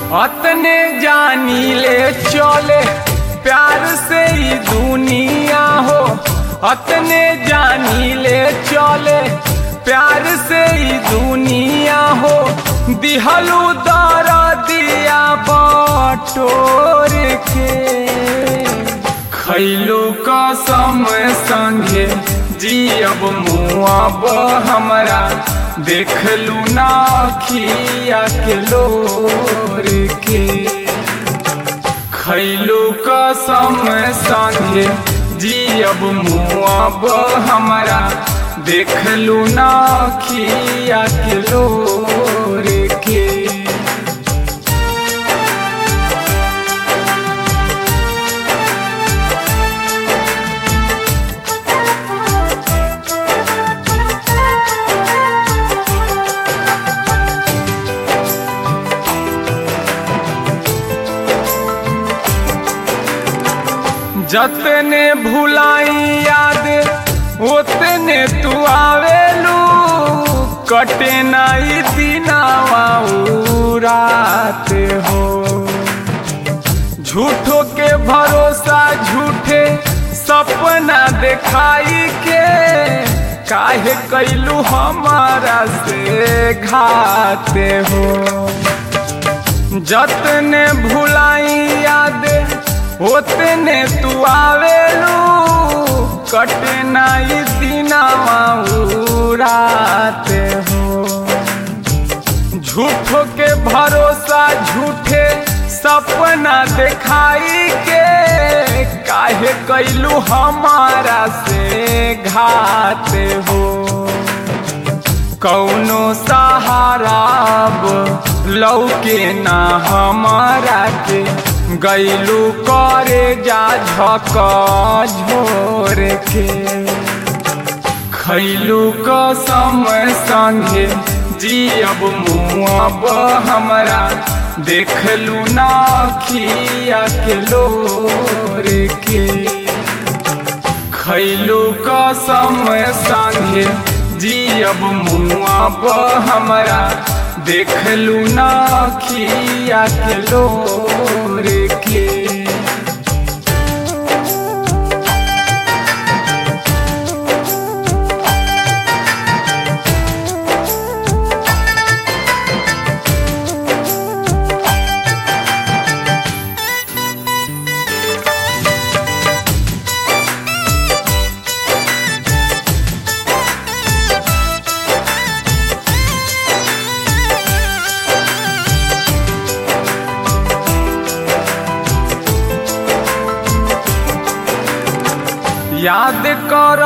अतने जानी ले चले प्यार से ही दुनिया हो। अतने जानी ले चले प्यार से ही दुनिया हो। दिहलू दर दिया बटोर के खैलू कसम संगे जियब मुआब हमरा देखलू ना खिया के लोर के। खैलू कसम संगे जियब मुआब हमरा देखलू ना खिया के लोर के। जतने भुलाई याद उतने तू आवेलू। कटे नाई दिनावा रात हो। झूठों के भरोसा झूठे सपना दिखाई के काहे कैलू हमारा से घात हो। जतने भुलाई याद उतने तू आवेलू। कटे नाई दिनावा रात हो। झूठों के भरोसा झूठे सपना दिखाई के काहे कैलू हमारा से घात हो। कौनो सहारा लौके ना हमारा के गैलू करे जा झका झोर के। खैलू कसम संगे जियब मुआब हमरा देखलू ना खिया के लोर के। खैलू कसम संगे जियब मुआब हमरा देखलू ना खिया के लोर के। याद कर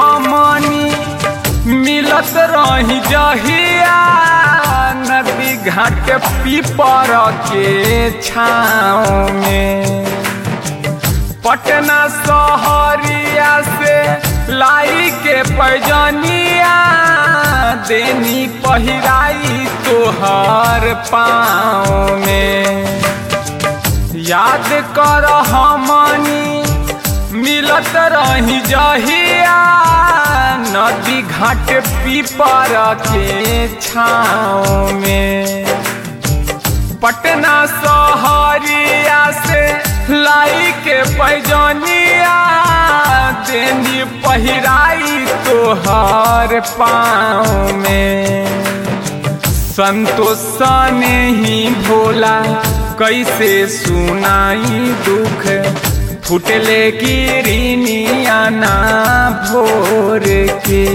हमनी मिलत रही जहिया नदी घाट पीपर के छाँव में। पटना शहरिया से लाई के पैजनिया देनी पहिराई तोहर पाँव में। याद कर हमनी मिलत रही जहिया नदी घाट पीपर के छाँव में। पटना शहरिया से लाई के पैजनिया देनी पहिराई तोहर पाँव में। संतोष ने ही भोला कैसे सुनाई दुख फुटले गिरनिया ना भोर के।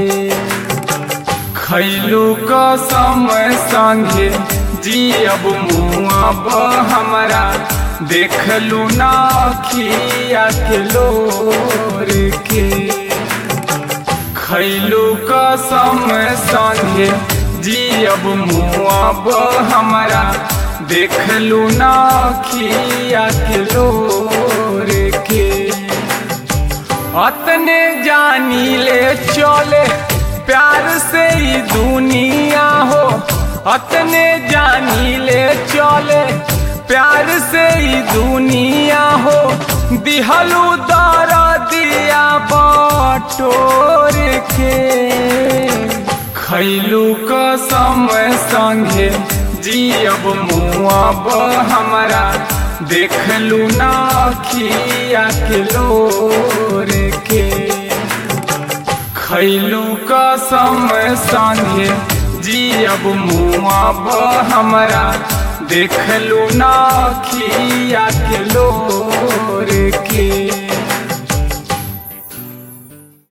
खैलू कसम संगे जियब मुआब हमरा देखलू ना खिया के लोर के। खैलू कसम संगे जियब मुआब हमरा देखलू ना खिया के लोर के। अतने जानी ले चले प्यार से ही दुनिया हो। अतने जानी ले चले प्यार से ही दुनिया हो। दिहलू दर दिया बटोर के खैलू कसम संगे जियब मुआब हमरा देखलू ना अखिया के लोर के खैलू कसम संगे जियब मुआब हमरा देखलू ना अखिया के लोर